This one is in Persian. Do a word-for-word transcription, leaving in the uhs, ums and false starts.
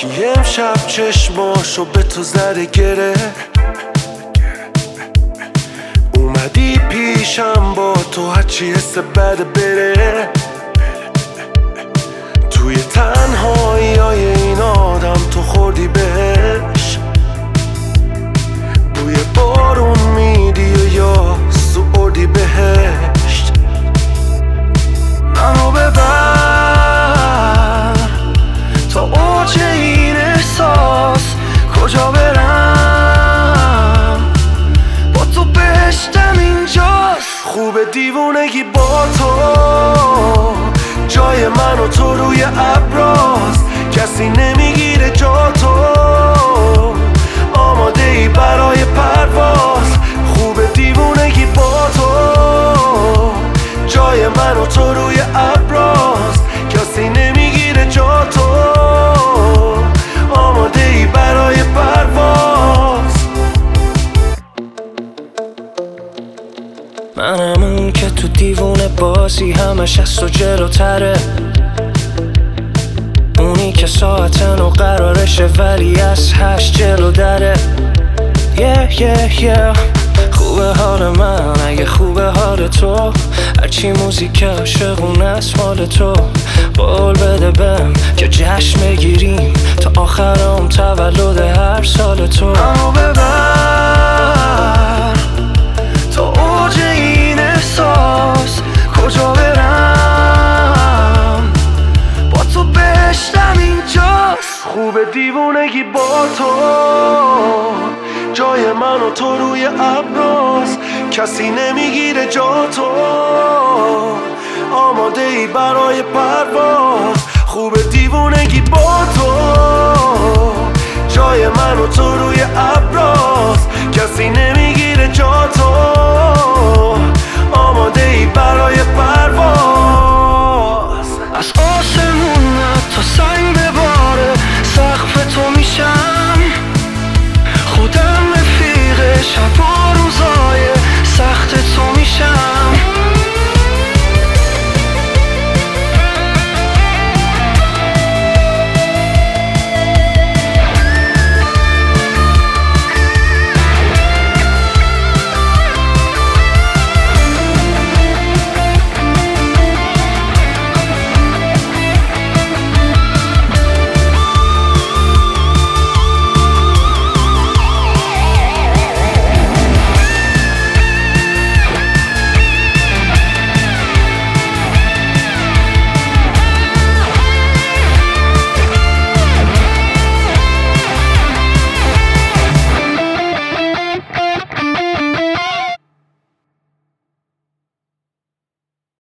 کی امشب چشماشو به تو زده گره، اومدی پیشم با تو هرچی حس بد بره. توی تنهایی های این آدم تو خوردی بهش، بوی بارون میدی و یا سوردی بهشت. منو ببر تا اوج این احساس، کجا برم با تو بهشتم اینجاست. خوب دیوونگی با تو، جای من و تو روی ابراست، کسی نمیگیره جا تو، آماده ای برای پرواز. خوب دیوونگی با تو، جای من و تو روی ابراست، کسی نمیگیره جا تو، آماده ای برای پرواز. منم اون که تو دیوونه بازی همش از تو جلوتره، اونی که ساعتن و قرارشه ولی از هشت جلو دره. yeah, yeah, yeah. خوبه حال من اگه خوبه حال تو، هرچی موزیک عاشقون از مال تو. قول بده بهم که جشن بگیریم تا آخرام تولد هر سال تو. منو ببر تا اوج این احساس، کجا برم با تو بهشتم اینجاست. خوب دیوونگی با تو، جای من و تو روی ابراست، کسی نمیگیره جا تو، آماده ای برای پرواز. خوب دیوونگی با تو، جای من و تو روی ابراست، کسی نمیگیره جا تو، آماده ای برای پرواز. از آسمون تا سنگ بباره، سقف تو میشم، خودم رفیق شب